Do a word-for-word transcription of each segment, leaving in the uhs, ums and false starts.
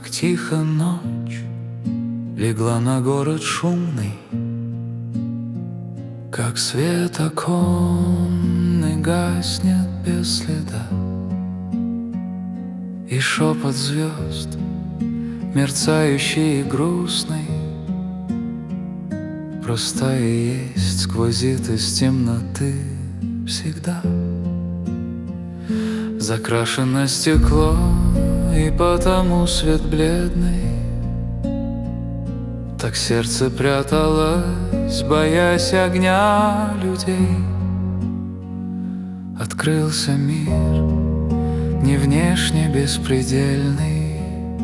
Как тихо ночь легла на город шумный, как свет оконный гаснет без следа, и шепот звезд, мерцающий и грустный, просто и есть, сквозит из темноты всегда. Закрашено стекло, и потому свет бледный. Так сердце пряталось, боясь огня людей. Открылся мир, не внешне беспредельный,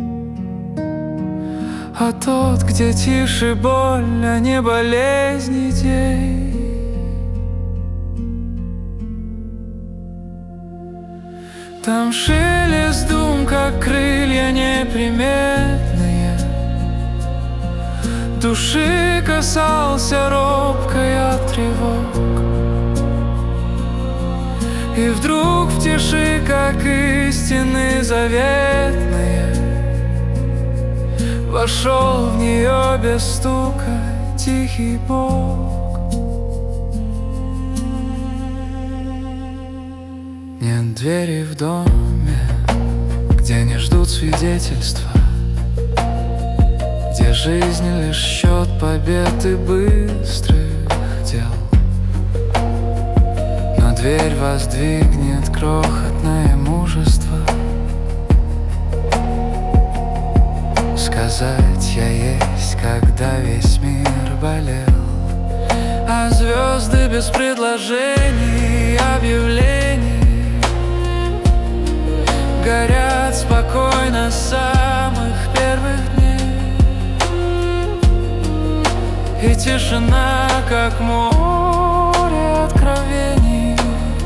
а тот, где тише боль, а не болезнь идей. Там шелест дум, как крылья неприметные, души касался робкой от тревог. И вдруг в тиши, как истины заветные, вошел в нее без стука тихий Бог. Нет двери в доме, где не ждут свидетельства, где жизнь лишь счет побед и быстрых дел. Но дверь воздвигнет крохотное мужество сказать «я есть», когда весь мир болел. А звезды без предложений и объявлений горят спокойно с самых первых дней. И тишина, как море откровений,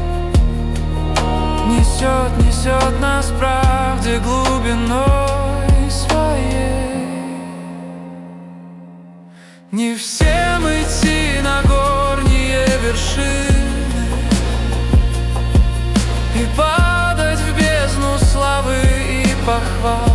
несет, несет нас правде глубиной своей. Не всем идти на горние вершины и падать в бездну славы и похвал.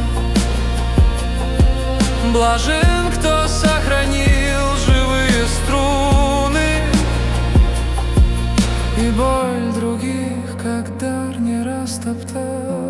Блажен, кто сохранил живые струны, и боль других, как дар, не растоптал.